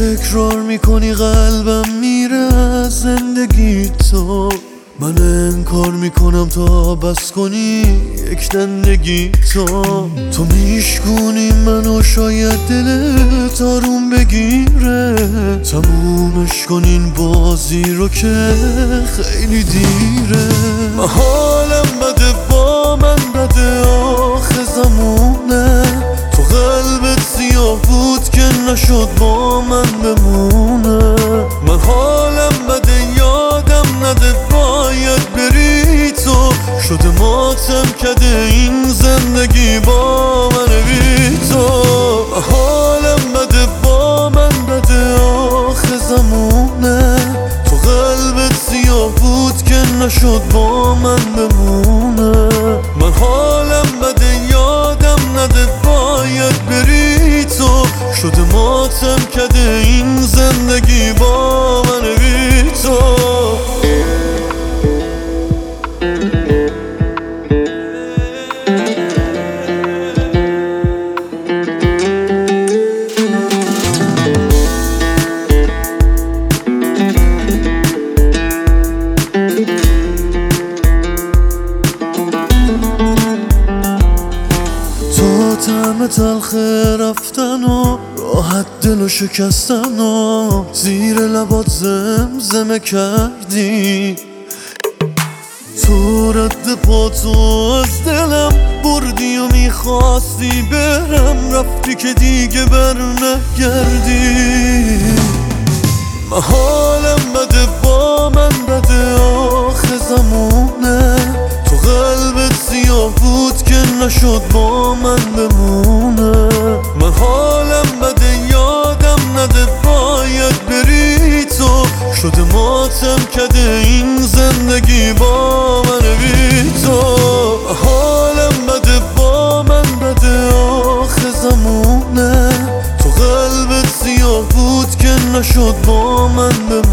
تکرار میکنی قلبم میره از زندگی تو، من انکار میکنم تا بس کنی یک دندگی تو میشکونی منو شاید دلت آروم بگیره، تمومش کنین بازی رو که خیلی دیره. من حالم بده با من بده آخه زمونه، تو قلبت سیاه بود که نشد با من بمونه. من حالم بده یادم نده باید بری تو، شده ماتم کده این زندگی با من بی تو. حالم بده با من بده آخه زمونه، تو قلبت سیاه بود که نشد با من بمونه. من حالم بده یادم نده باید بری تو، شده ماتم کده این زندگی با من بی تو. طعم تلخ رفتن و راحت دلو شکستن و زیر لبات زمزمه کردی، تو رد پاتو از دلم بردی و میخواستی برم، رفتی که دیگه بر نگردی. من حالم بده با من بده آخه زمونه، تو قلبت سیاه بود که نشد با من بمونه. من حالم بده یادم نده باید بری تو، شده ماتم کده این زندگی با من بی تو. حالم بده با من بده آخه زمونه، تو قلبت سیاه بود که نشد با من بمونه.